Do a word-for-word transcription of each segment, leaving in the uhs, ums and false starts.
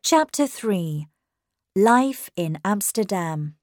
Chapter three. Life in Amsterdam.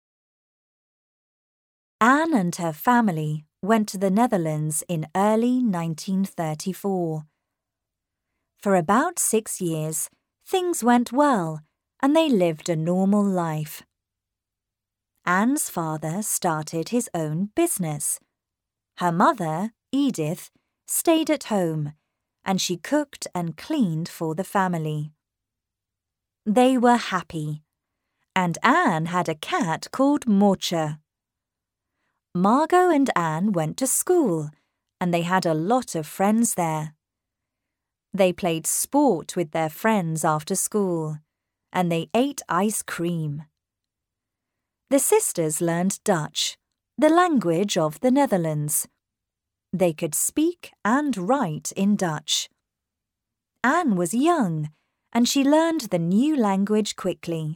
Anne and her family went to the Netherlands in early nineteen thirty-four. For about six years, things went well and they lived a normal life. Anne's father started his own business. Her mother, Edith, stayed at home and she cooked and cleaned for the family. They were happy, and Anne had a cat called Mortje. Margot and Anne went to school, and they had a lot of friends there. They played sport with their friends after school, and they ate ice cream. The sisters learned Dutch, the language of the Netherlands. They could speak and write in Dutch. Anne was young, and she learned the new language quickly.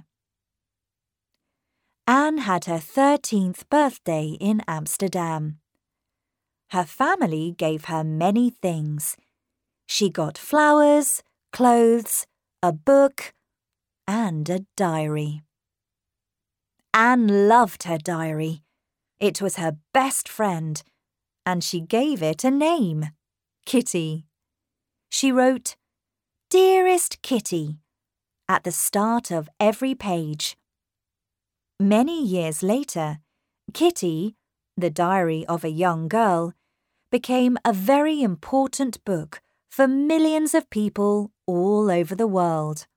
Anne had her thirteenth birthday in Amsterdam. Her family gave her many things. She got flowers, clothes, a book, and a diary. Anne loved her diary. It was her best friend, and she gave it a name, Kitty. She wrote, "Dearest Kitty," at the start of every page. Many years later, Kitty, the diary of a young girl, became a very important book for millions of people all over the world.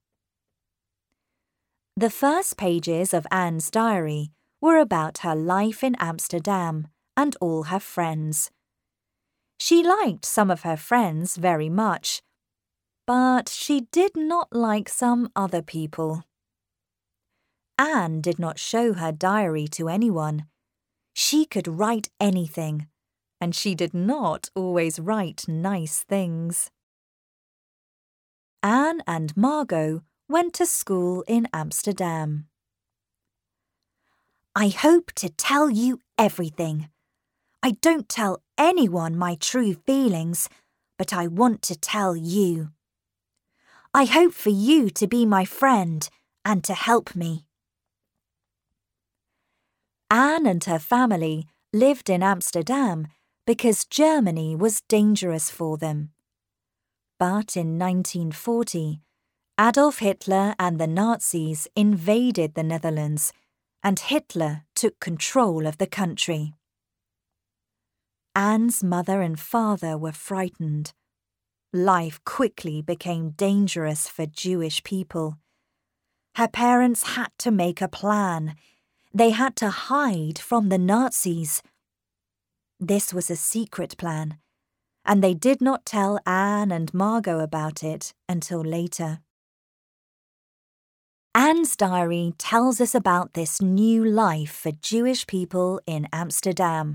The first pages of Anne's diary were about her life in Amsterdam and all her friends. She liked some of her friends very much, but she did not like some other people. Anne did not show her diary to anyone. She could write anything, and she did not always write nice things. Anne and Margot went to school in Amsterdam. "I hope to tell you everything. I don't tell anyone my true feelings, but I want to tell you. I hope for you to be my friend and to help me." Anne and her family lived in Amsterdam because Germany was dangerous for them. But in nineteen forty, Adolf Hitler and the Nazis invaded the Netherlands, and Hitler took control of the country. Anne's mother and father were frightened. Life quickly became dangerous for Jewish people. Her parents had to make a plan. They had to hide from the Nazis. This was a secret plan, and they did not tell Anne and Margot about it until later. Anne's diary tells us about this new life for Jewish people in Amsterdam.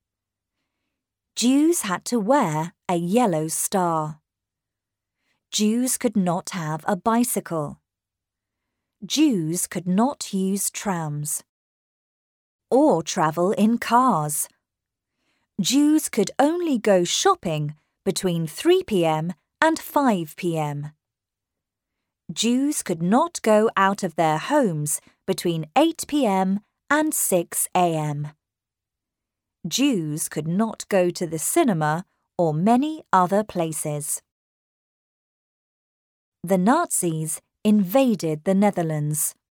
Jews had to wear a yellow star. Jews could not have a bicycle. Jews could not use trams or travel in cars. Jews could only go shopping between three p m and five p m Jews could not go out of their homes between eight p m and six a m Jews could not go to the cinema or many other places. The Nazis invaded the Netherlands.